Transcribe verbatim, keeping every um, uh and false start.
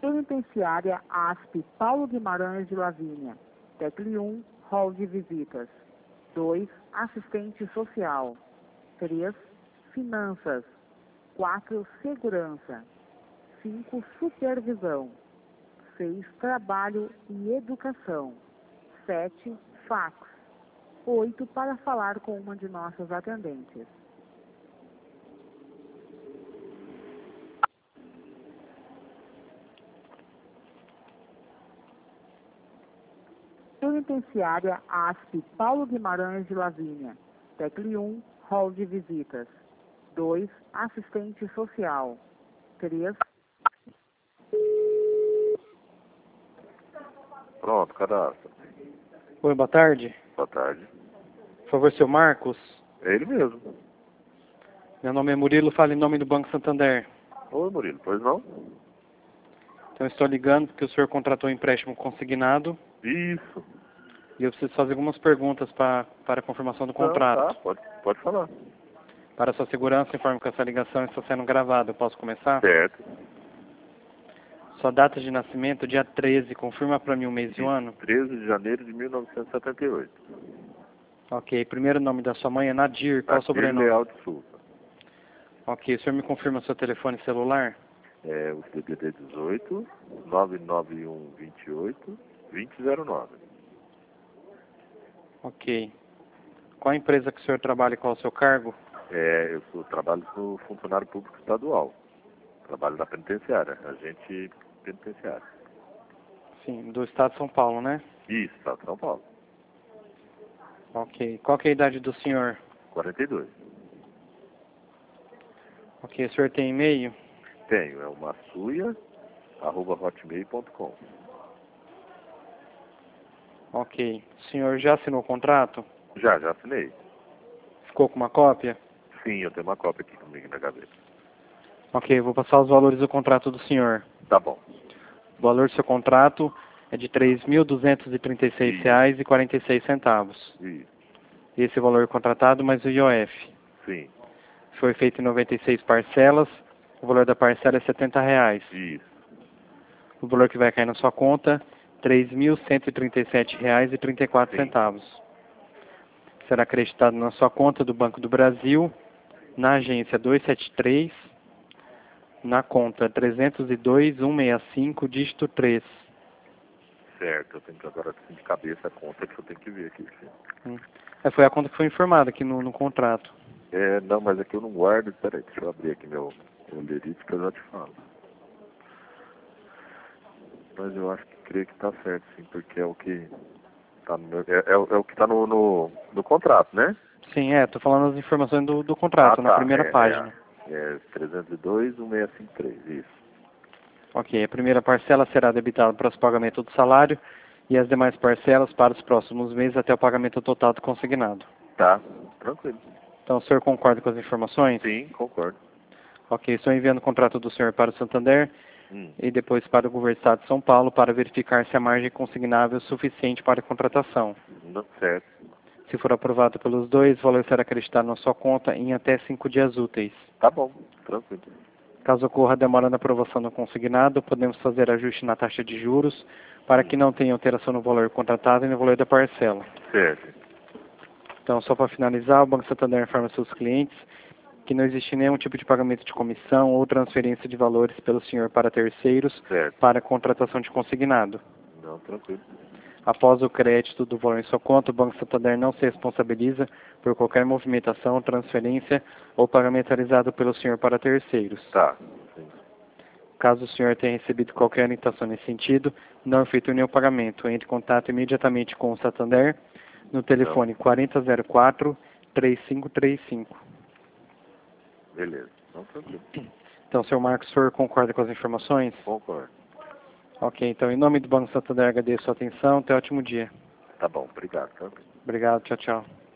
Penitenciária A S P Paulo Guimarães de Lavínia. Tecle um, Hall de Visitas. dois, Assistente Social. três, Finanças. quatro, Segurança. cinco, Supervisão. seis, Trabalho e Educação. sete, Fax. oito, para falar com uma de nossas atendentes. Penitenciária A S P Paulo Guimarães de Lavínia. Tecle um, Hall de Visitas. dois, Assistente Social. três. Pronto, cadastro. Oi, boa tarde. Boa tarde. Por favor, seu Marcos. É ele mesmo. Meu nome é Murilo, falo em nome do Banco Santander. Oi, Murilo, pois não? Então, eu estou ligando porque o senhor contratou um empréstimo consignado Isso. e eu preciso fazer algumas perguntas pra, para a confirmação do contrato. Não, tá, pode, pode falar. Para sua segurança, informo que essa ligação está sendo gravada. Eu posso começar? Certo. Sua data de nascimento, dia treze. Confirma para mim o mês e o ano. treze de janeiro de mil novecentos e setenta e oito. Ok. Primeiro nome da sua mãe é Nadir. Qual o sobrenome? Leal de Souza. Ok. O senhor me confirma seu telefone celular? É o D D D dezoito, nove nove um, vinte e oito, vinte zero nove. Ok. Qual a empresa que o senhor trabalha e qual o seu cargo? É, eu sou, trabalho como funcionário público estadual. Trabalho na penitenciária, agente penitenciário. Sim, do estado de São Paulo, né? Isso, estado de São Paulo. Ok. Qual que é a idade do senhor? quarenta e dois. Ok. O senhor tem e-mail? Tenho, é o massuia, arroba hotmail ponto com. Ok. O senhor já assinou o contrato? Já, já assinei. Ficou com uma cópia? Sim, eu tenho uma cópia aqui comigo na gaveta. Ok, eu vou passar os valores do contrato do senhor. Tá bom. O valor do seu contrato é de três mil duzentos e trinta e seis reais e quarenta e seis centavos. Isso. Esse é o valor contratado mais o I O F. Sim. Foi feito em noventa e seis parcelas. O valor da parcela é setenta reais. Isso. O valor que vai cair na sua conta, três mil cento e trinta e sete reais e trinta e quatro centavos. Será acreditado na sua conta do Banco do Brasil, na agência duzentos e setenta e três, na conta trezentos e dois, cento e sessenta e cinco, dígito três. Certo, eu tenho que agora assim, de cabeça a conta que eu tenho que ver aqui. Hum. É, foi a conta que foi informada aqui no, no contrato. É, não, mas aqui eu não guardo. Peraí, deixa eu abrir aqui meu olheirito que eu já te falo. Mas eu acho que creio que tá certo, sim, porque é o que tá no meu, é, é, o- é o que tá no, no, no contrato, né? Sim, é, tô falando as informações do, do contrato, Ah, na tá, primeira é, página. É, é trezentos e dois, cento e sessenta e três, isso. Ok, a primeira parcela será debitada para o pagamento do salário e as demais parcelas para os próximos meses até o pagamento total do consignado. Tá, tranquilo. Então, o senhor concorda com as informações? Sim, concordo. Ok, estou enviando o contrato do senhor para o Santander Hum, e depois para o governo do Estado de São Paulo para verificar se a margem consignável é suficiente para a contratação. não, certo. Se for aprovado pelos dois, o valor será acreditado na sua conta em até cinco dias úteis. Tá bom, tranquilo. Caso ocorra demora na aprovação do consignado, podemos fazer ajuste na taxa de juros para que não tenha alteração no valor contratado e no valor da parcela. Certo. Então, só para finalizar, o Banco Santander informa seus clientes que não existe nenhum tipo de pagamento de comissão ou transferência de valores pelo senhor para terceiros Certo. para a contratação de consignado. Não, tranquilo. Após o crédito do valor em sua conta, o Banco Santander não se responsabiliza por qualquer movimentação, transferência ou pagamento realizado pelo senhor para terceiros. Tá. Sim. Caso o senhor tenha recebido qualquer orientação nesse sentido, não efetue nenhum pagamento. Entre em contato imediatamente com o Santander no telefone quarenta zero quatro, três cinco três cinco. Beleza. Não, tranquilo. Então, senhor Marcos, o senhor concorda com as informações? Concordo. Ok, então, em nome do Banco Santander, agradeço a sua atenção. Até ótimo dia. Tá bom, obrigado. Tá? Obrigado, tchau, tchau.